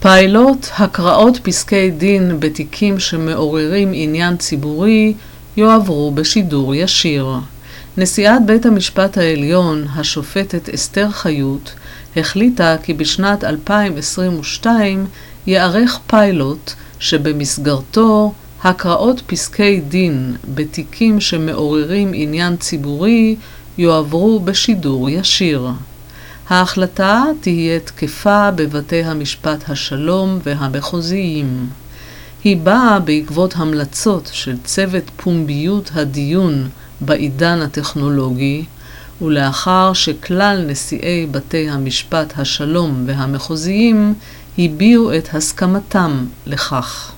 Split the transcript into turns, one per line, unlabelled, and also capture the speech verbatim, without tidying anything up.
פיילוט, הקראות פסקי דין בתיקים שמעוררים עניין ציבורי יועברו בשידור ישיר. נשיאת בית המשפט העליון, השופטת אסתר חיות, החליטה כי בשנת אלפיים עשרים ושתיים יערך פיילוט שבמסגרתו הקראות פסקי דין בתיקים שמעוררים עניין ציבורי יועברו בשידור ישיר. ההחלטה תהיה תקפה בבתי המשפט השלום והמחוזיים. היא באה בעקבות המלצות של צוות פומביות הדיון בעידן הטכנולוגי, ולאחר שכלל נשיאי בתי המשפט השלום והמחוזיים הביעו את הסכמתם לכך.